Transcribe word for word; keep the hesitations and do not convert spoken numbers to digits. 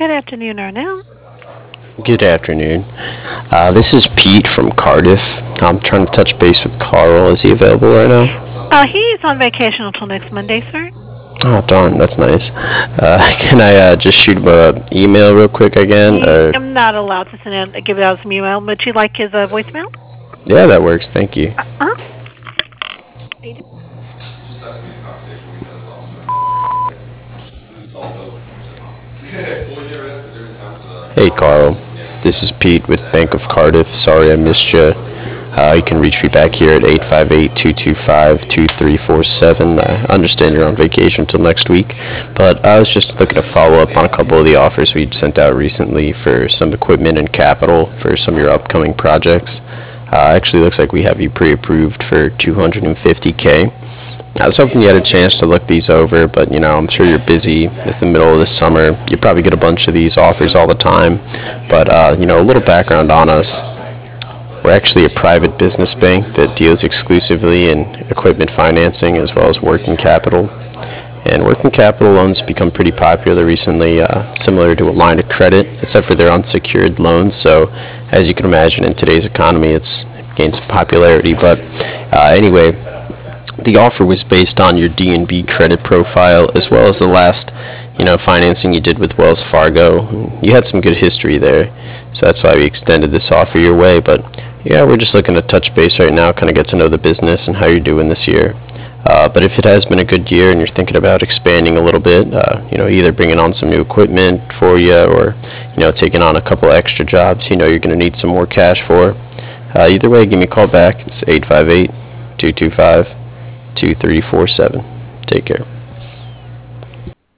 Good afternoon, Arnell. Good afternoon. Uh, this is Pete from Cardiff. I'm trying to touch base with Carl. Is he available right now? Uh, he's on vacation until next Monday, sir. Oh, darn, that's nice. Uh, can I uh, just shoot him an email real quick again? He, Or I'm not allowed to send out, give out some email, but you like his uh, voicemail? yeah, that works. Thank you. Uh, huh? Hey, Carl. This is Pete with Bank of Cardiff. Sorry I missed you. Uh, you can reach me back here at eight five eight, two two five, two three four seven. I understand you're on vacation until next week, but I was just looking to follow up on a couple of the offers we sent out recently for some equipment and capital for some of your upcoming projects. Uh, actually, looks like we have you pre-approved for two hundred fifty K. I was hoping you had a chance to look these over, but you know, I'm sure you're busy. It's the middle of the summer. You probably get a bunch of these offers all the time. But uh, you know, a little background on us. We're actually a private business bank that deals exclusively in equipment financing as well as working capital. And working capital loans have become pretty popular recently, uh, similar to a line of credit, except for they're unsecured loans. So, as you can imagine, in today's economy, it's gained some popularity. But uh, anyway, the offer was based on your D N B credit profile as well as the last, you know, financing you did with Wells Fargo. You had some good history there, so that's why we extended this offer your way. But yeah, we're just looking to touch base right now, kind of get to know the business and how you're doing this year. Uh, but if it has been a good year and you're thinking about expanding a little bit, uh, you know, either bringing on some new equipment for you or, you know, taking on a couple extra jobs, you know, you're going to need some more cash for. Uh, either way, give me a call back. It's eight five eight, two two five, two three four seven. Take care.